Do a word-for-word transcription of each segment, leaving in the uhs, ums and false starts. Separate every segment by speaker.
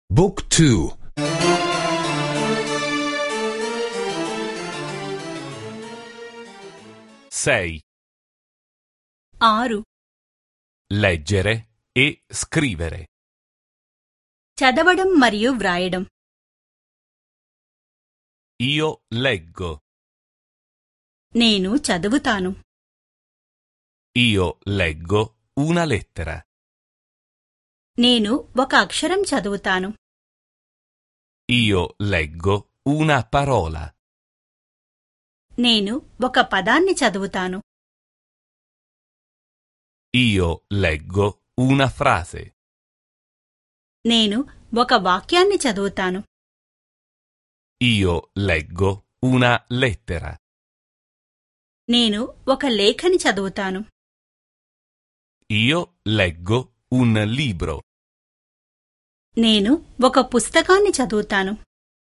Speaker 1: Book two.
Speaker 2: sei.
Speaker 3: ఆరు.
Speaker 2: Leggere e scrivere.
Speaker 3: చదవడం మరియు వ్రాయడం.
Speaker 2: Io leggo.
Speaker 3: నేను చదువుతాను.
Speaker 2: Io leggo una lettera.
Speaker 3: నేను ఒక అక్షరం చదువుతాను.
Speaker 2: Io leggo una parola.
Speaker 3: నేను ఒక పదాన్ని చదువుతాను.
Speaker 2: Io leggo una frase.
Speaker 3: నేను ఒక వాక్యాన్ని చదువుతాను.
Speaker 2: Io leggo una lettera.
Speaker 3: నేను ఒక లేఖని చదువుతాను.
Speaker 2: Io leggo un libro.
Speaker 3: నేను ఒక పుస్తకాన్ని చదువుతాను.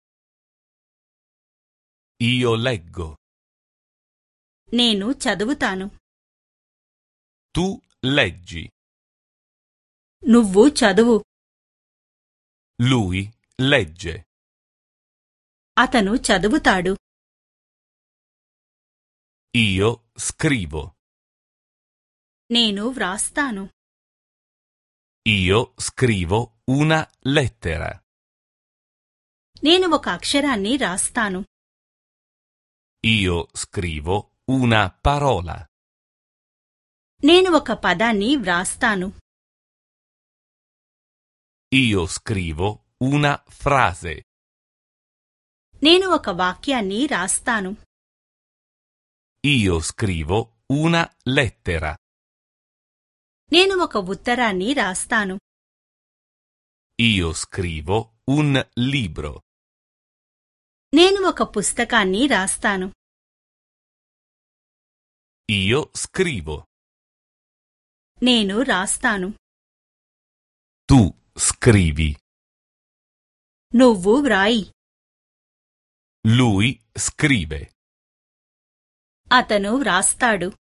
Speaker 2: Io leggo.
Speaker 3: నేను చదువుతాను.
Speaker 2: Tu leggi.
Speaker 3: నువ్వు చదువు.
Speaker 2: Lui legge.
Speaker 3: అతను చదువుతాడు.
Speaker 2: Io scrivo.
Speaker 3: నేను వ్రాస్తాను.
Speaker 2: Io scrivo una lettera.
Speaker 3: నేను ఒక అక్షరాన్ని రాస్తాను.
Speaker 2: Io scrivo una parola.
Speaker 3: నేను ఒక పదాన్ని వ్రాస్తాను.
Speaker 2: Io scrivo una frase.
Speaker 3: నేను ఒక వాక్యాన్ని రాస్తాను.
Speaker 2: Io scrivo una lettera.
Speaker 3: నేను ఒక ఉత్తరాన్ని రాస్తాను.
Speaker 2: Io scrivo un libro.
Speaker 3: నేను ఒక పుస్తకాన్ని రాస్తాను.
Speaker 2: Io scrivo.
Speaker 3: నేను రాస్తాను.
Speaker 2: Tu scrivi.
Speaker 3: నువ్వు వ్రాయి.
Speaker 2: Lui scrive.
Speaker 3: అతను వ్రాస్తాడు.